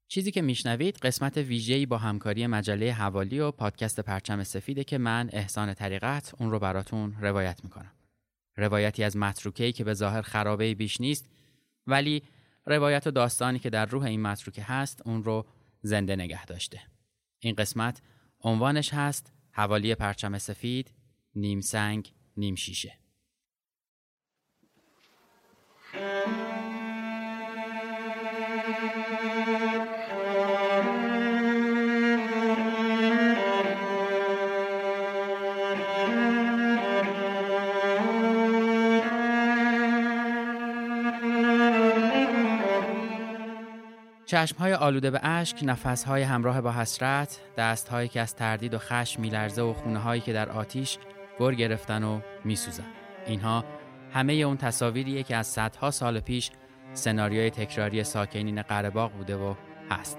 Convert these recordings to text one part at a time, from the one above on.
چیزی که میشنوید قسمت ویژه‌ای با همکاری مجله حوالی و پادکست پرچم سفیده که من احسان طریقت اون رو براتون روایت میکنم. روایتی از متروکه‌ای که به ظاهر خرابه‌ای بیش نیست، ولی روایت و داستانی که در روح این متروکه هست اون رو زنده نگه داشته. این قسمت عنوانش هست حوالی پرچم سفید، نیم سنگ نیم شیشه. چشم‌های آلوده به اشک، نفس‌های همراه با حسرت، دست‌هایی که از تردید و خشم می‌لرزه و خونه‌هایی که در آتیش گر گرفتن و می‌سوزن. اینها همه اون تصاویریه که از صدها سال پیش سناریوی تکراری ساکنین قره‌باغ بوده و هست.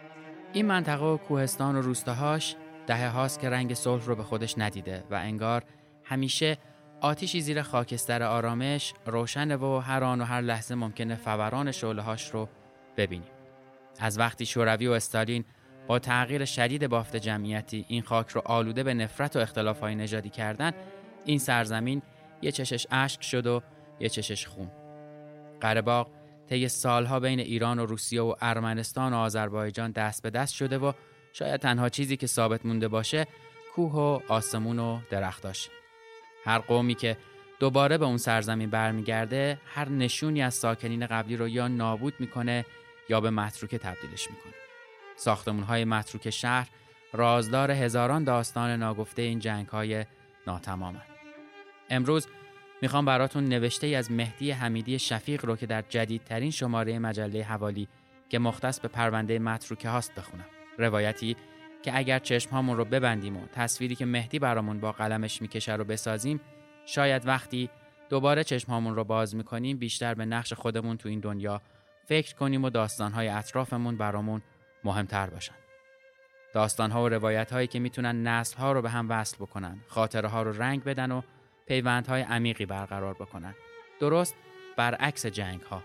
این منطقه و کوهستان و روستاهاش دهه‌هاست که رنگ صلح رو به خودش ندیده و انگار همیشه آتیشی زیر خاکستر آرامش روشنه و هر آن و هر لحظه ممکنه فوران شعله‌هاش رو ببینیم. از وقتی شوروی و استالین با تغییر شدید بافت جمعیتی این خاک رو آلوده به نفرت و اختلاف‌های نژادی کردن، این سرزمین یه چشش اشک شد و یه چشش خون. قره‌باغ طی سالها بین ایران و روسیه و ارمنستان و آذربایجان دست به دست شده و شاید تنها چیزی که ثابت مونده باشه کوه و آسمون و درختاش. هر قومی که دوباره به اون سرزمین برمیگرده هر نشونی از ساکنین قبلی رو یا نابود میکنه یا به متروکه تبدیلش میکنه. ساختمان‌های متروکه شهر رازدار هزاران داستان ناگفته این جنگ‌های ناتمامن. امروز میخوام براتون نوشته‌ای از مهدی حمیدی شفیق رو که در جدیدترین شماره مجله حوالی که مختص به پرونده متروکه هاست بخونم. روایتی که اگر چشم‌هامون رو ببندیم و تصویری که مهدی برامون با قلمش میکشه رو بسازیم، شاید وقتی دوباره چشم‌هامون رو باز میکنیم بیشتر به نقش خودمون تو این دنیا فکر کنیم و داستان‌های اطرافمون برامون مهمتر باشن. داستان‌ها و روایت‌هایی که میتونن نسل‌ها رو به هم وصل بکنن، خاطره‌ها رو رنگ بدن و پیوندهای عمیقی برقرار بکنن. درست برعکس جنگ‌ها.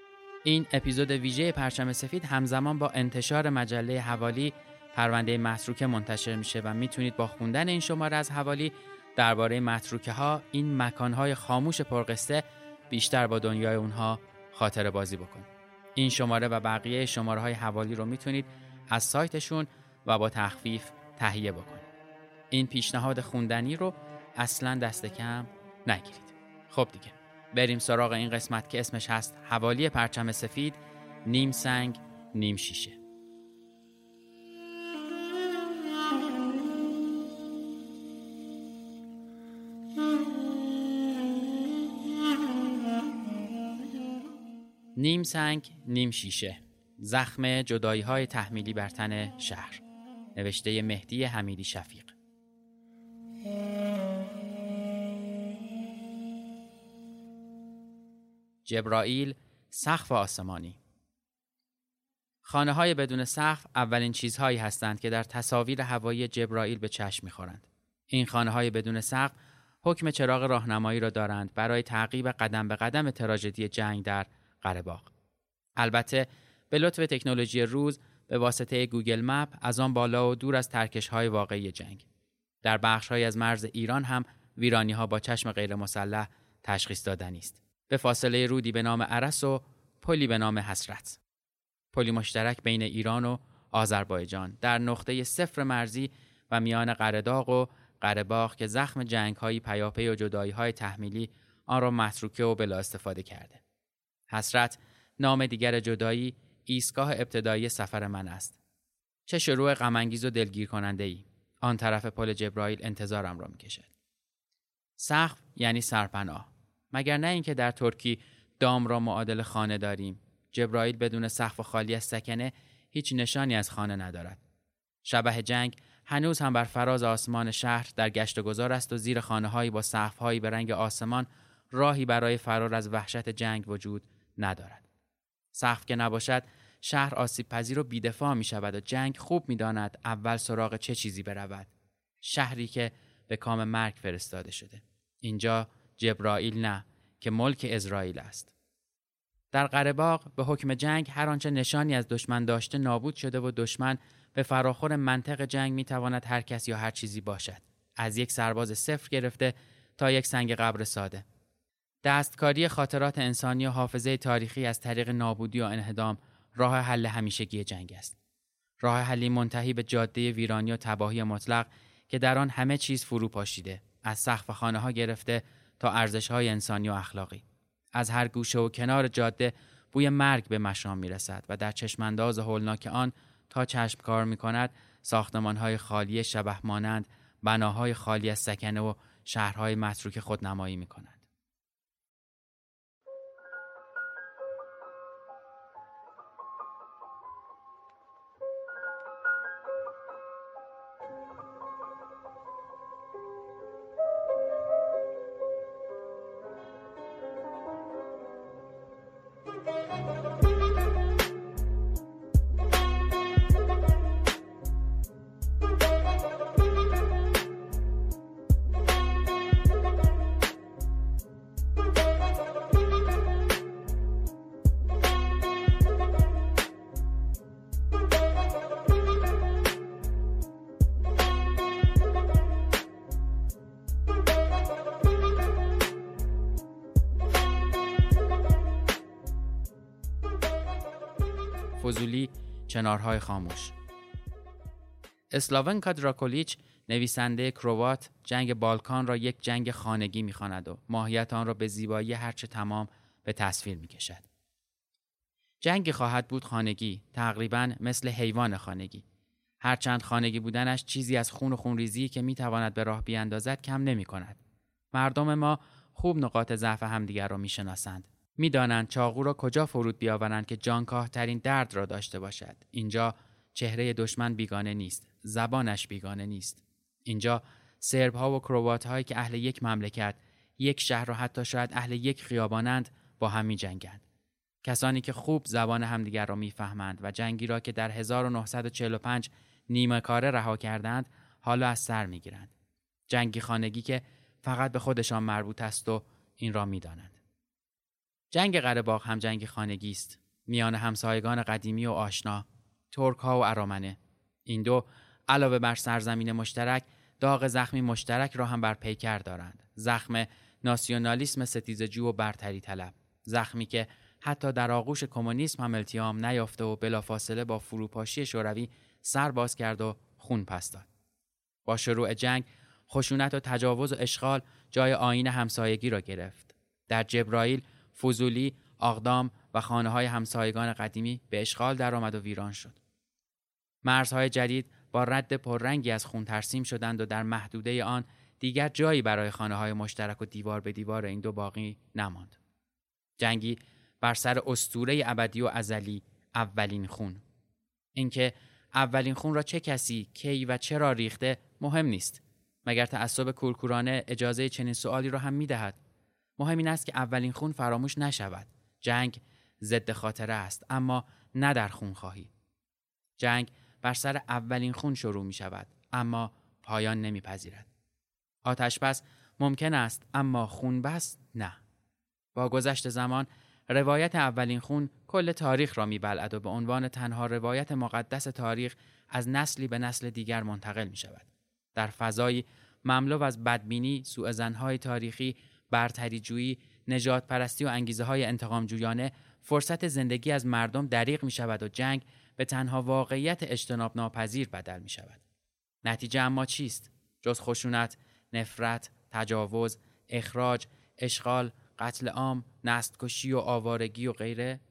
این اپیزود ویژه پرچم سفید همزمان با انتشار مجله حوالی پرونده متروکه منتشر میشه و میتونید با خوندن این شماره از حوالی درباره متروکه‌ها، این مکان‌های خاموش پرقصه، بیشتر با دنیای اونها خاطره بازی بکنید. این شماره و بقیه شماره‌های حوالی رو میتونید از سایتشون و با تخفیف تهیه بکنید. این پیشنهاد خوندنی رو اصلاً دست کم نگیرید. خب دیگه بریم سراغ این قسمت که اسمش هست حوالی پرچم سفید، نیم سنگ نیم شیشه. نیم سنگ نیم شیشه، زخم جدایی‌های تحمیلی بر تن شهر. نوشته مهدی حمیدی شفیق. جبرائیل، سقف آسمانی. خانه‌های بدون سقف اولین چیزهایی هستند که در تصاویر هوایی جبرائیل به چشم می‌خورند. این خانه‌های بدون سقف حکم چراغ راهنمایی را دارند برای تعقیب قدم به قدم تراژدی جنگ در قره‌باغ. البته به لطف تکنولوژی روز به واسطه گوگل مپ از آن بالا و دور از ترکش‌های واقعی جنگ. در بخش‌هایی از مرز ایران هم ویرانی‌ها با چشم غیر مسلح تشخیص دادنی است. به فاصله رودی به نام ارس و پلی به نام حسرت. پلی مشترک بین ایران و آذربایجان در نقطه صفر مرزی و میان قره‌داغ و قره‌باغ که زخم جنگ‌های پیاپی و جدایی‌های تحمیلی آن را متروکه و بلا استفاده کرده. حسرت، نام دیگر جدایی، ایستگاه ابتدایی سفر من است. چه شروع غم‌انگیز و دلگیر کننده‌ای. آن طرف پل جبرائیل انتظارم را می‌کشد. سقف یعنی سرپناه. مگر نه اینکه در ترکی دام را معادل خانه داریم. جبرائیل بدون سقف و خالی از سکنه هیچ نشانی از خانه ندارد. شبح جنگ هنوز هم بر فراز آسمان شهر در گشت و گذار است و زیر خانه‌هایی با سقف‌هایی به رنگ آسمان راهی برای فرار از وحشت جنگ وجود ندارد. سقف که نباشد شهر آسیب پذیر و بی‌دفاع می‌شود و جنگ خوب می‌داند اول سراغ چه چیزی برود. شهری که به کام مرگ فرستاده شده. اینجا جبرائیل نه که ملک اسرائیل است. در قره‌باغ به حکم جنگ هر آنچه نشانی از دشمن داشته نابود شده و دشمن به فراخور منطق جنگ میتواند هر کس یا هر چیزی باشد، از یک سرباز صفر گرفته تا یک سنگ قبر ساده. دستکاری خاطرات انسانی و حافظه تاریخی از طریق نابودی و انهدام راه حل همیشگی جنگ است. راه حلی منتهی به جاده ویرانی و تباهی مطلق که در آن همه چیز فرو پاشیده، از سقف خانه‌ها گرفته تا ارزش‌های انسانی و اخلاقی. از هر گوشه و کنار جاده بوی مرگ به مشام میرسد و در چشمانداز هولناک آن تا چشم کار می‌کند ساختمان‌های خالی شبح مانند، بناهای خالی از سکنه و شهرهای متروک خودنمایی می‌کند. فضولی، چنارهای خاموش. اسلاونکا دراکولیچ، نویسنده کروات، جنگ بالکان را یک جنگ خانگی می‌خواند و ماهیت آن را به زیبایی هرچه تمام به تصویر می‌کشد. جنگی خواهد بود خانگی، تقریباً مثل حیوان خانگی. هرچند خانگی بودنش چیزی از خون و خونریزی که می‌تواند به راه بیاندازد کم نمی‌کند. مردم ما خوب نقاط ضعف همدیگر را می‌شناسند. می‌دانند چاقو را کجا فرود بیاورند که جانکاه‌ترین درد را داشته باشد. اینجا چهره دشمن بیگانه نیست، زبانش بیگانه نیست. اینجا سرب‌ها و کروات‌هایی که اهل یک مملکت، یک شهر و حتی شاید اهل یک خیابانند با هم می‌جنگند. کسانی که خوب زبان همدیگر را می‌فهمند و جنگی را که در 1945 نیمه کاره رها کردند، حالا از سر می‌گیرند. جنگی خانگی که فقط به خودشان مربوط است و این را می‌دانند. جنگ قره‌باغ هم جنگ خانگی است، میان همسایگان قدیمی و آشنا، ترک‌ها و ارامنه. این دو علاوه بر سرزمین مشترک، داغ زخمی مشترک را هم بر پیکر دارند. زخم ناسیونالیسم ستیزجو و برتری طلب، زخمی که حتی در آغوش کمونیسم هم التیام نیافته و بلافاصله با فروپاشی شوروی سر باز کرد و خون پس داد. با شروع جنگ، خشونت و تجاوز و اشغال جای آیین همسایگی را گرفت. در جبرائیل، فضولی، اقدام و خانه‌های همسایگان قدیمی به اشغال درآمد و ویران شد. مرزهای جدید با رد پررنگی از خون ترسیم شدند و در محدوده آن دیگر جایی برای خانه‌های مشترک و دیوار به دیوار این دو باقی نماند. جنگی بر سر اسطوره ابدی و ازلی، اولین خون. اینکه اولین خون را چه کسی، کی و چرا ریخته مهم نیست. مگر تعصب کورکورانه اجازه چنین سوالی را هم می‌دهد؟ مهم این است که اولین خون فراموش نشود. جنگ ضد خاطره است، اما نه در خونخواهی. جنگ بر سر اولین خون شروع می شود، اما پایان نمی پذیرد. آتش بس ممکن است، اما خون بس نه. با گذشت زمان، روایت اولین خون کل تاریخ را می بلعد و به عنوان تنها روایت مقدس تاریخ از نسلی به نسل دیگر منتقل می شود. در فضایی مملو از بدبینی، سوءظن‌های تاریخی، برتری جویی، نجات پرستی و انگیزه های انتقام جویانه، فرصت زندگی از مردم دریغ می شود و جنگ به تنها واقعیت اجتناب ناپذیر بدل می شود. نتیجه اما چیست؟ جز خشونت، نفرت، تجاوز، اخراج، اشغال، قتل عام، نسل‌کشی و آوارگی و غیره؟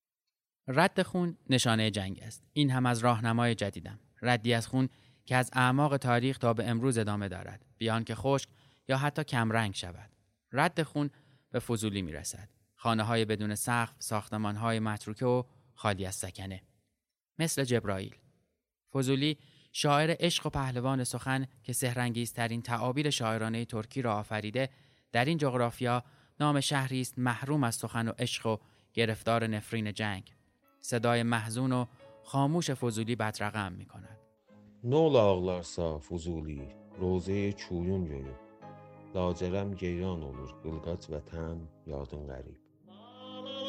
رد خون نشانه جنگ است. این هم از راهنمای جدیدم. ردی از خون که از اعماق تاریخ تا به امروز ادامه دارد، بیان که خشک یا حتی کم رنگ شود. رد خون به فضولی می رسد. خانه‌های بدون سقف، ساختمان‌های متروکه و خالی از سکنه. مثل جبرائیل. فضولی شاعر عشق و پهلوان سخن که سحرانگیزترین تعابیر شاعرانه ترکی را آفریده، در این جغرافیا نام شهری است محروم از سخن و عشق و گرفتار نفرین جنگ. صدای محزون و خاموش فضولی بدرقم می کند. نول ağlarsa Fuzuli, rozeye çuyun göyüb. Lacərəm geyran olur, qılqac vətən, yadın qərib.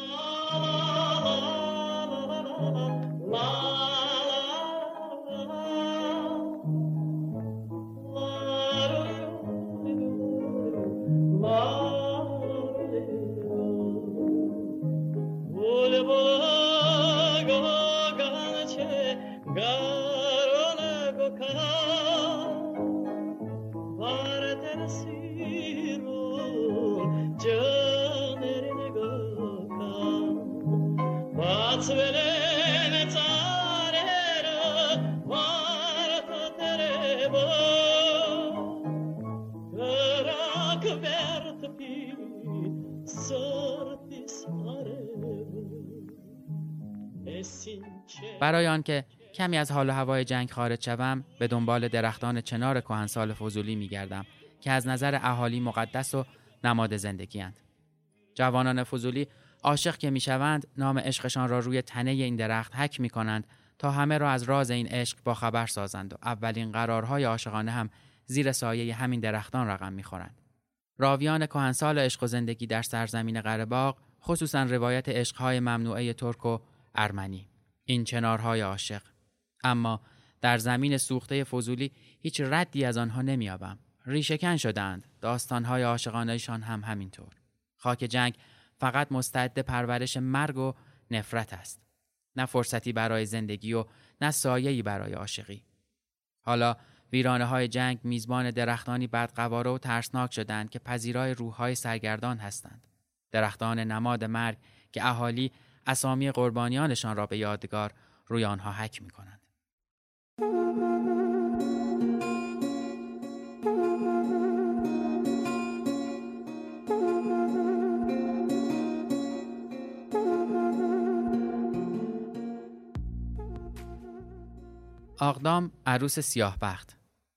برای آنکه کمی از حال و هوای جنگ خارج شوم، به دنبال درختان چنار کهنسال فضولی می‌گردم که از نظر اهالی مقدس و نماد زندگی‌اند. جوانان فضولی عاشق که می‌شوند، نام عشقشان را روی تنه این درخت حک می‌کنند تا همه را از راز این عشق با خبر سازند و اولین قرارهای عاشقانه هم زیر سایه همین درختان رقم می‌خورند. راویان کهنسال عشق و زندگی در سرزمین قره‌باغ، خصوصاً روایت عشق‌های ممنوعه ترک و ارمنی، این چنارهای عاشق. اما در زمین سوخته فضولی هیچ ردی از آنها نمی‌یابم. ریشه‌کن شدند، داستان‌های عاشقانه‌شان هم همینطور. خاک جنگ فقط مستعد پرورش مرگ و نفرت است. نه فرصتی برای زندگی و نه سایه‌ای برای عاشقی. حالا ویرانه‌های جنگ میزبان درختانی بدقواره و ترسناک شدند که پذیرای روح‌های سرگردان هستند. درختان نماد مرگ که اهالی اسامی قربانیانشان را به یادگار روی آنها حک می‌کنند. آقدام عروس سیاهبخت.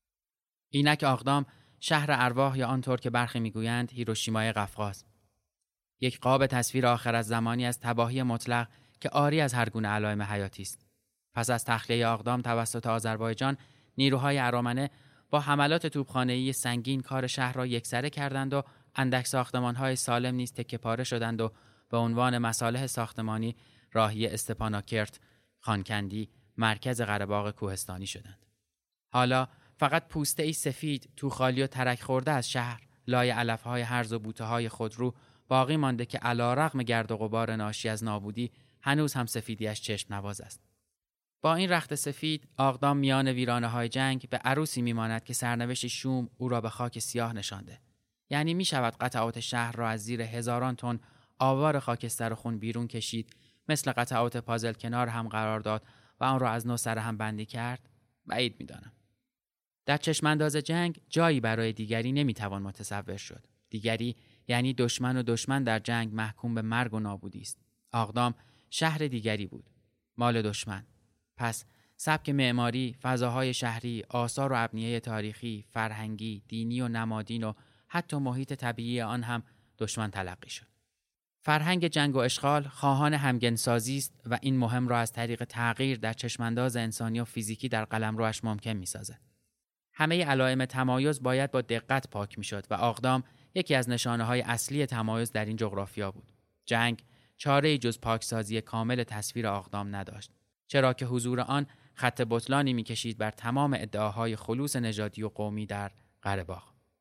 اینک آقدام شهر ارواح یا آنطور که برخی میگویند هیروشیمای قفقاز. یک قاب تصویر آخر از زمانی از تباهی مطلق که عاری از هر گونه علائم حیاتی است. پس از تخلیه آقدام توسط آذربایجان، نیروهای ارامنه با حملات توپخانه‌ای سنگین کار شهر را یکسره کردند و اندک ساختمان‌های سالم نیز تکه‌پاره شدند و به عنوان مصالح ساختمانی راهی استپاناکرت، خانکندی، مرکز قره‌باغ کوهستانی شدند. حالا فقط پوسته‌ای سفید تو خالی و ترک خورده از شهر، لای علف‌های هرز و بوته‌های خودرو باقی مانده که علی‌رغم گرد و غبار ناشی از نابودی هنوز هم سفیدیش چشم نواز است. با این رخت سفید، آقدام میان ویرانه‌های جنگ به عروسی میماند که سرنوشت شوم او را به خاک سیاه نشانده. یعنی می شود قطعات شهر را از زیر هزاران تن آوار خاکستر و خون بیرون کشید، مثل قطعات پازل کنار هم قرار داد و آن را از نو سر هم بندی کرد؟ بعید می‌دانم. در چشمانداز جنگ جایی برای دیگری نمیتوان متصور شد. دیگری یعنی دشمن، و دشمن در جنگ محکوم به مرگ و نابودی است. آقدام شهر دیگری بود، مال دشمن. پس سبک معماری، فضاهای شهری، آثار و ابنیه تاریخی، فرهنگی، دینی و نمادین و حتی محیط طبیعی آن هم دشمن تلقی شد. فرهنگ جنگ و اشغال خواهان همگنسازی است و این مهم را از طریق تغییر در چشمانداز انسانی و فیزیکی در قلمروش ممکن می‌سازد. همه علائم تمایز باید با دقت پاک می‌شد و آقدام یکی از نشانه‌های اصلی تمایز در این جغرافیا بود. جنگ چاره‌ای جز پاکسازی کامل تصویر آقدام نداشت، چرا که حضور آن خط بطلانی می‌کشید بر تمام ادعاهای خلوص نژادی و قومی در قره‌باغ.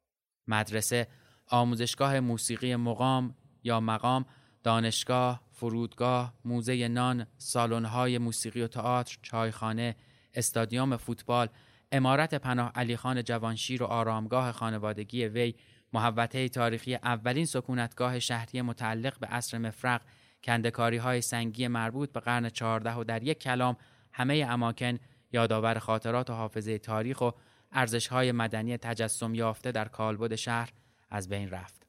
مدرسه، آموزشگاه موسیقی مقام یا مقام، دانشگاه، فرودگاه، موزه نان، سالن‌های موسیقی و تئاتر، چایخانه، استادیوم فوتبال، عمارت پناه علیخان جوانشیر و آرامگاه خانوادگی وی، محوطه تاریخی اولین سکونتگاه شهری متعلق به عصر مفرق، کنده‌کاری‌های سنگی مربوط به قرن 14 و در یک کلام همه اماکن یادآور خاطرات و حافظه تاریخ و ارزش‌های مدنی تجسم یافته در کالبد شهر از بین رفت.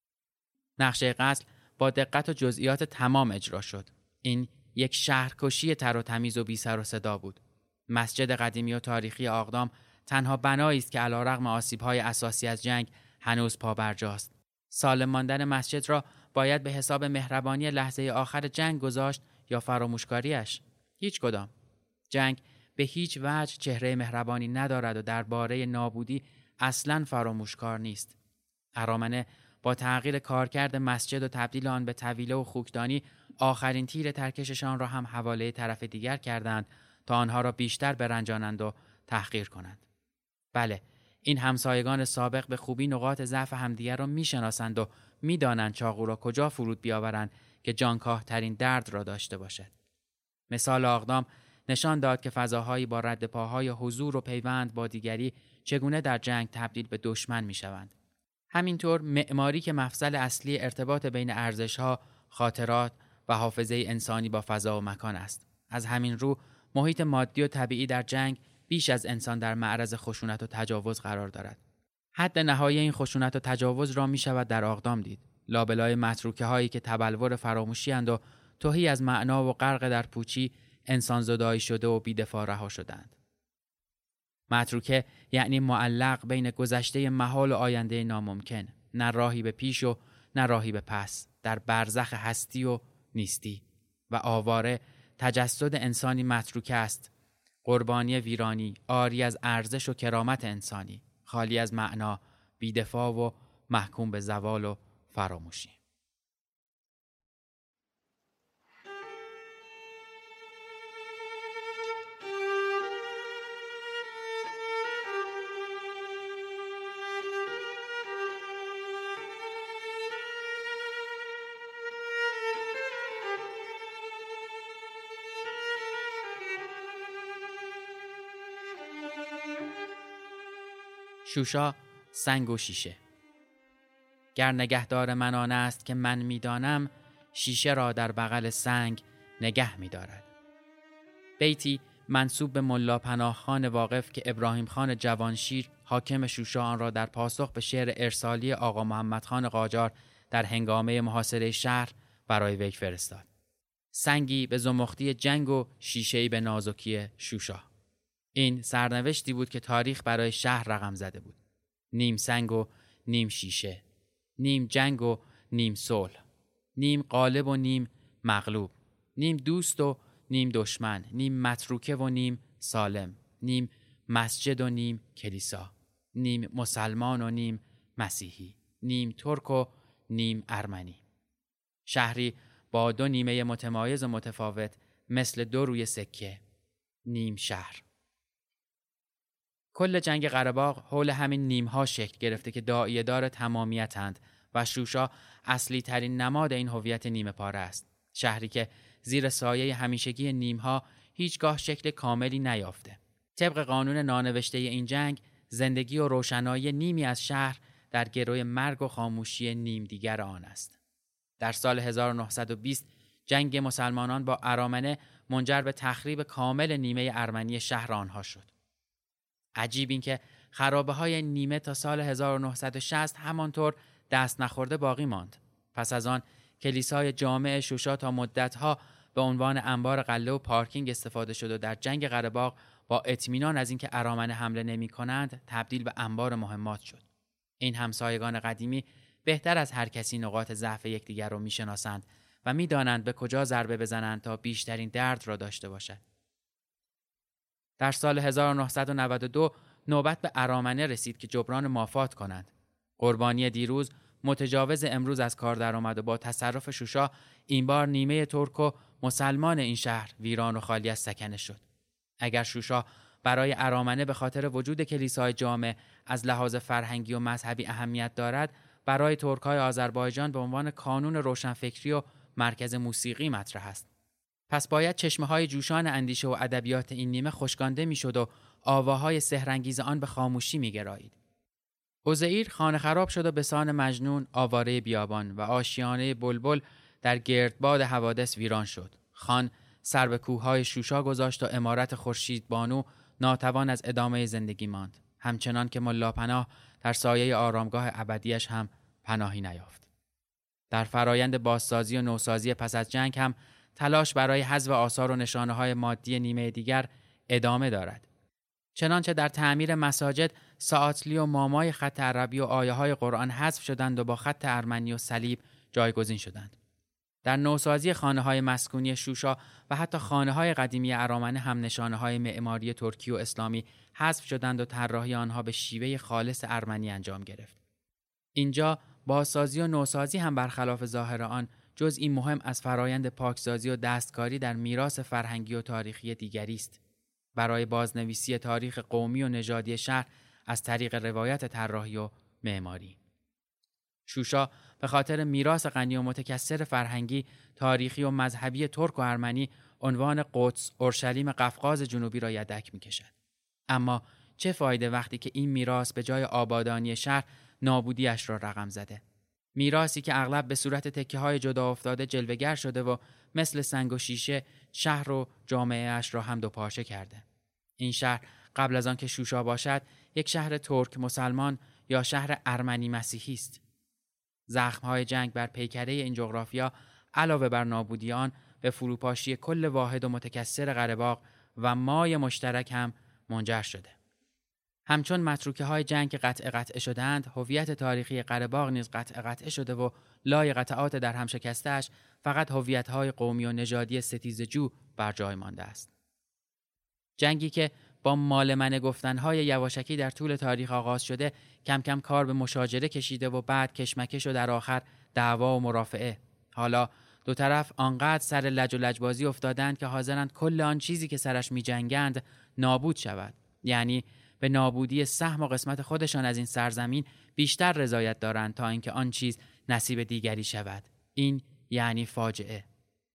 نقشه قتل با دقت و جزئیات تمام اجرا شد. این یک شهرکشی تر و تمیز و بی سر و صدا بود. مسجد قدیمی و تاریخی آقدام تنها بنایی است که علی‌رغم آسیب‌های اساسی از جنگ هنوز پابرجاست. سالم ماندن مسجد را باید به حساب مهربانی لحظه آخر جنگ گذاشت یا فراموشکاریش؟ هیچ کدام. جنگ به هیچ وجه چهره مهربانی ندارد و درباره نابودی اصلاً فراموشکار نیست. ارامنه با تغییر کارکرد مسجد و تبدیل آن به طویله و خوکدانی آخرین تیر ترکششان را هم حواله طرف دیگر کردند تا آنها را بیشتر برنجانند و تحقیر کنند. بله، این همسایگان سابق به خوبی نقاط ضعف همدیگر را میشناسند و میدانند چاقو را کجا فرود بیاورند که جانکاه ترین درد را داشته باشد. مثال اقدام نشان داد که فضاهایی با رد پاهای حضور و پیوند با دیگری چگونه در جنگ تبدیل به دشمن میشوند. همینطور معماری که مفصل اصلی ارتباط بین ارزش‌ها، خاطرات و حافظه انسانی با فضا و مکان است. از همین رو محیط مادی و طبیعی در جنگ بیش از انسان در معرض خشونت و تجاوز قرار دارد. حد نهایی این خشونت و تجاوز را می شود در اقدام دید. لابلای متروکه هایی که تبلور فراموشی اند و تهی از معنا و غرق در پوچی انسان زدایی شده و بی‌دفاع رها شدند. متروکه یعنی معلق بین گذشته محال و آینده ناممکن، نه راهی به پیش و نه راهی به پس، در برزخ هستی و نیستی. و آواره تجسد انسانی متروکه است، قربانی ویرانی، عاری از ارزش و کرامت انسانی، خالی از معنا، بی‌دفاع و محکوم به زوال و فراموشی. شوشا، سنگ و شیشه. گر نگهدار من آن است که من میدانم، شیشه را در بغل سنگ نگه می‌دارد. بیتی منسوب به ملا پناه خان واقف که ابراهیم خان جوانشیر حاکم شوشا آن را در پاسخ به شعر ارسالی آقا محمد خان قاجار در هنگامه محاصره شهر برای وی فرستاد. سنگی به زمختی جنگ و شیشه‌ای به نازکی شوشا. این سرنوشتی بود که تاریخ برای شهر رقم زده بود. نیم سنگ و نیم شیشه، نیم جنگ و نیم صلح، نیم غالب و نیم مغلوب، نیم دوست و نیم دشمن، نیم متروکه و نیم سالم، نیم مسجد و نیم کلیسا، نیم مسلمان و نیم مسیحی، نیم ترک و نیم ارمنی. شهری با دو نیمه متمایز و متفاوت مثل دو روی سکه، نیم شهر. کل جنگ قره‌باغ حول همین نیم‌ها شکل گرفته که داعیه‌دار تمامیتند و شوشا اصلی ترین نماد این هویت نیمه پاره است. شهری که زیر سایه همیشگی نیم‌ها هیچگاه شکل کاملی نیافته. طبق قانون نانوشته این جنگ، زندگی و روشنایی نیمی از شهر در گروی مرگ و خاموشی نیم دیگر آن است. در سال 1920 جنگ مسلمانان با ارامنه منجر به تخریب کامل نیمه ارمنی شهر آنها شد. عجیب این که خرابه‌های نیمه تا سال 1960 همانطور دست نخورده باقی ماند. پس از آن کلیسای جامع شوشا تا مدت‌ها به عنوان انبار غله و پارکینگ استفاده شد و در جنگ قره‌باغ با اطمینان از اینکه ارامنه حمله نمی‌کنند تبدیل به انبار مهمات شد. این همسایگان قدیمی بهتر از هر کسی نقاط ضعف یکدیگر را می‌شناسند و می‌دانند به کجا ضربه بزنند تا بیشترین درد را داشته باشد. در سال 1992 نوبت به ارامنه رسید که جبران مافات کنند. قربانی دیروز متجاوز امروز از کار درآمد و با تصرف شوشا این بار نیمه ترک و مسلمان این شهر ویران و خالی از سکنه شد. اگر شوشا برای ارامنه به خاطر وجود کلیسای جامع از لحاظ فرهنگی و مذهبی اهمیت دارد، برای ترک‌های آذربایجان به عنوان کانون روشنفکری و مرکز موسیقی مطرح است. پس باید چشمه‌های جوشان اندیشه و ادبیات این نیمه خشکانده می‌شد و آواهای سحرانگیز آن به خاموشی می‌گرایید. عزیر خانه خراب شد و به سان مجنون آواره بیابان و آشیانه بلبل در گردباد حوادث ویران شد. خان سر به کوههای شوشا گذاشت و عمارت خورشید بانو ناتوان از ادامه زندگی ماند. همچنان که ملا پناه در سایه آرامگاه ابدیش هم پناهی نیافت. در فرایند بازسازی و نوسازی پس از جنگ هم تلاش برای حذف آثار و نشانه‌های مادی نیمه دیگر ادامه دارد. چنانچه در تعمیر مساجد ساعتلی و مامای خط عربی و آیه‌های قرآن حذف شدند و با خط ارمنی و صلیب جایگزین شدند. در نوسازی خانه‌های مسکونی شوشا و حتی خانه‌های قدیمی ارامنه هم نشانه‌های معماری ترکی و اسلامی حذف شدند و طراحی آنها به شیوه خالص ارمنی انجام گرفت. اینجا بازسازی و نوسازی هم برخلاف ظاهر آن جزئی مهم از فرایند پاکسازی و دستکاری در میراث فرهنگی و تاریخی دیگری است. برای بازنویسی تاریخ قومی و نژادی شهر از طریق روایت طراحی و معماری. شوشا به خاطر میراث غنی و متکثر فرهنگی، تاریخی و مذهبی ترک و ارمنی عنوان قدس، اورشلیم قفقاز جنوبی را یدک می‌کشد. اما چه فایده وقتی که این میراث به جای آبادانی شهر نابودیش را رقم زده؟ میراثی که اغلب به صورت تکه‌های جدا افتاده جلوه‌گر شده و مثل سنگ و شیشه شهر و جامعه اش را هم دو پارچه کرده. این شهر قبل از آن که شوشا باشد یک شهر ترک مسلمان یا شهر ارمنی مسیحی است. زخم‌های جنگ بر پیکره این جغرافیا علاوه بر نابودی آن به فروپاشی کل واحد و متکثر قره‌باغ و مای مشترک هم منجر شده. همچون متروکه‌های جنگ که قطعه شدند، هویت تاریخی قره‌باغ نیز قطعه شده و لای قطعات در هم شکسته‌اش فقط هویت‌های قومی و نژادی ستیزجو بر جای مانده است. جنگی که با مالمنه گفتن‌های یواشکی در طول تاریخ آغاز شده، کم کم کار به مشاجره کشیده و بعد کشمکش و در آخر دعوا و مرافعه. حالا دو طرف آنقدر سر لج و لجبازی افتادند که حاضرند کل آن چیزی که سرش می‌جنگند نابود شود. یعنی به نابودی سهم و قسمت خودشان از این سرزمین بیشتر رضایت دارند تا اینکه آن چیز نصیب دیگری شود. این یعنی فاجعه.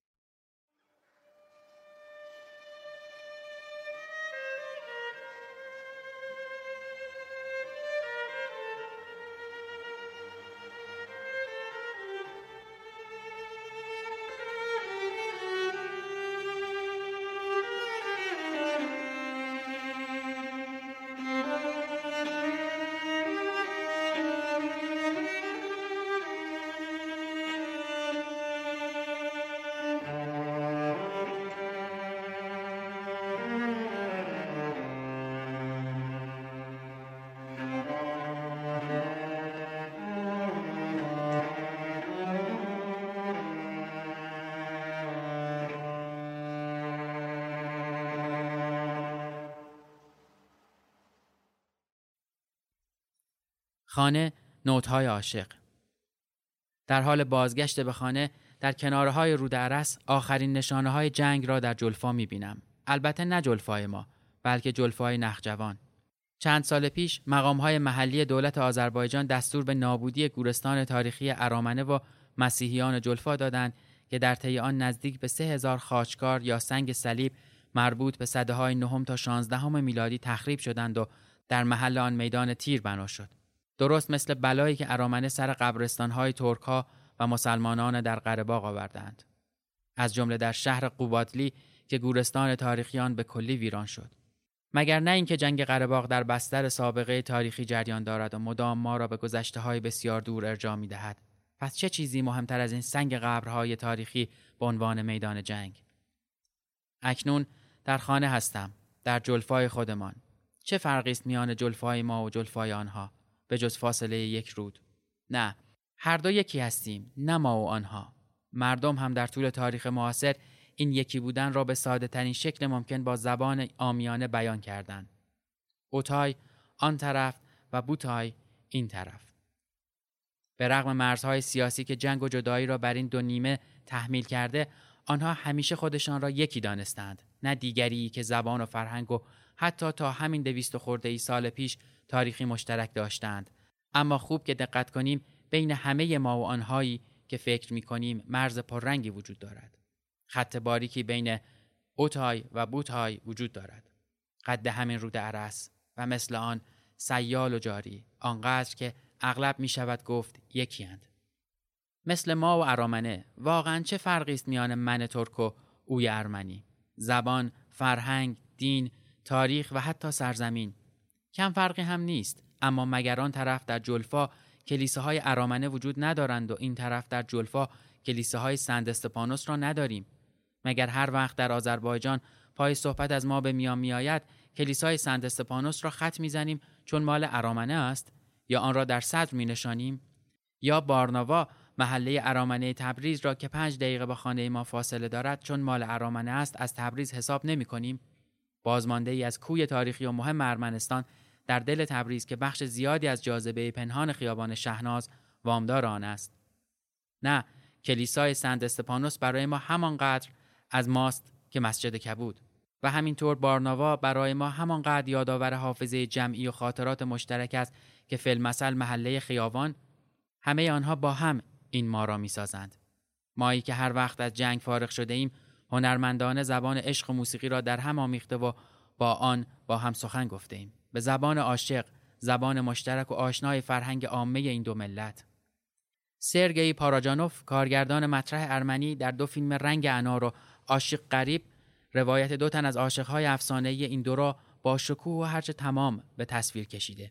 خانه، نوت‌های عاشق. در حال بازگشت به خانه، در کنارهای رود ارس آخرین نشانه‌های جنگ را در جلفا می‌بینم. البته نه جلفای ما، بلکه جلفای نخجوان. چند سال پیش مقام‌های محلی دولت آذربایجان دستور به نابودی گورستان تاریخی ارامنه و مسیحیان جلفا دادند که در طی آن نزدیک به 3000 خاچکار یا سنگ صلیب مربوط به سده‌های 9 تا 16 میلادی تخریب شدند و در محل آن میدان تیر بنا شد. درست مثل بلایی که ارامنه سر قبرستان‌های ترک‌ها و مسلمانان در قره‌باغ آوردند. از جمله در شهر قوبادلی که گورستان تاریخیان به کلی ویران شد. مگر نه اینکه جنگ قره‌باغ در بستر سابقه تاریخی جریان دارد و مدام ما را به گذشته‌های بسیار دور ارجاع می‌دهد. پس چه چیزی مهمتر از این سنگ قبرهای تاریخی به عنوان میدان جنگ؟ اکنون در خانه هستم، در جلفای خودمان. چه فرقی است میان جلفای ما و جلفای آنها؟ به جز فاصله یک رود. نه، هر دو یکی هستیم، نه ما و آنها. مردم هم در طول تاریخ معاصر این یکی بودن را به ساده ترین شکل ممکن با زبان عامیانه بیان کردند. اوتای آن طرف و بوتای این طرف. به رغم مرزهای سیاسی که جنگ و جدایی را بر این دو نیمه تحمیل کرده، آنها همیشه خودشان را یکی دانستند، نه دیگری که زبان و فرهنگ و حتی تا همین 200 خورده ای سال پیش تاریخی مشترک داشتند. اما خوب که دقت کنیم بین همه ما و آنهایی که فکر می‌کنیم مرز پررنگی وجود دارد. خط باریکی بین اوتای و بوتای وجود دارد. قد همین رود ارس و مثل آن سیال و جاری، آنقدر که اغلب می‌شود گفت یکی اند. مثل ما و ارامنه، واقعاً چه فرقی است میان من ترک و اوی ارمنی؟ زبان، فرهنگ، دین، تاریخ و حتی سرزمین. کم فرقی هم نیست. اما مگر آن طرف در جلفا کلیساهای ارامنه وجود ندارند و این طرف در جلفا کلیساهای سنت استفانوس را نداریم؟ مگر هر وقت در آذربایجان پای صحبت از ما به میان میآید کلیسای سنت استفانوس را خط میزنیم چون مال ارامنه است یا آن را در صدر مینشانیم؟ یا بارناوا محله ارامنه تبریز را که 5 دقیقه با خانه ما فاصله دارد چون مال ارامنه است از تبریز حساب نمی کنیم؟ بازمانده ای از کوی تاریخی و مهم ارمنستان در دل تبریز که بخش زیادی از جاذبه پنهان خیابان شهناز وامدار آن است. نه، کلیسای سنت استفانوس برای ما همانقدر از ماست که مسجد کبود و همینطور بارناوا برای ما همانقدر یادآور حافظه جمعی و خاطرات مشترک است که فی المثل محله خیابان. همه آنها با هم این ما را می‌سازند. مایی که هر وقت از جنگ فارغ شده ایم هنرمندانه زبان عشق و موسیقی را در هم آمیخته و با هم سخن گفته ایم. به زبان عاشق، زبان مشترک و آشنای فرهنگ عامه این دو ملت. سرگئی پاراجانوف، کارگردان مطرح ارمنی، در 2 فیلم رنگ انار و عاشق غریب روایت 2 تن از عاشق‌های افسانه‌ای این دو را با شکوه و هرچه تمام به تصویر کشیده.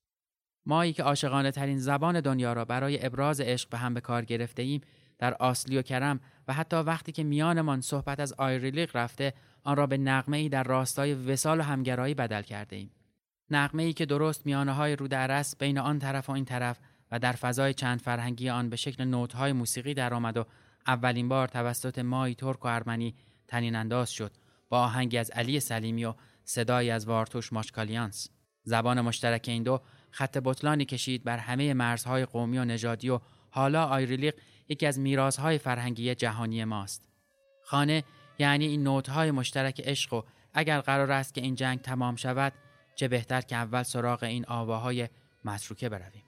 مایی که عاشقانه ترین زبان دنیا را برای ابراز عشق به هم به کار گرفته ایم، در آسلی و کرم و حتی وقتی که میانمان صحبت از آیریلیق رفته، آن را به نغمه‌ای در راستای وصال و همگرایی بدل کرده ایم. نغمه‌ای که درست میانه‌های رود ارس بین آن طرف و این طرف و در فضای چند فرهنگی آن به شکل نوت‌های موسیقی درآمد و اولین بار توسط مایی ترک و ارمنی تنین انداز شد با آهنگی از علی سلیمی و صدایی از وارتوش ماشکالیانس. زبان مشترک این دو خط بطلانی کشید بر همه مرزهای قومی و نژادی و حالا آیریلیق یکی از میراث‌های فرهنگی جهانی ماست. خانه یعنی این نوت‌های مشترک عشق و اگر قرار است که این جنگ تمام شود، چه بهتر که اول سراغ این آواهای متروکه برویم.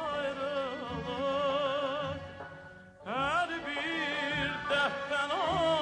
Her bir dertten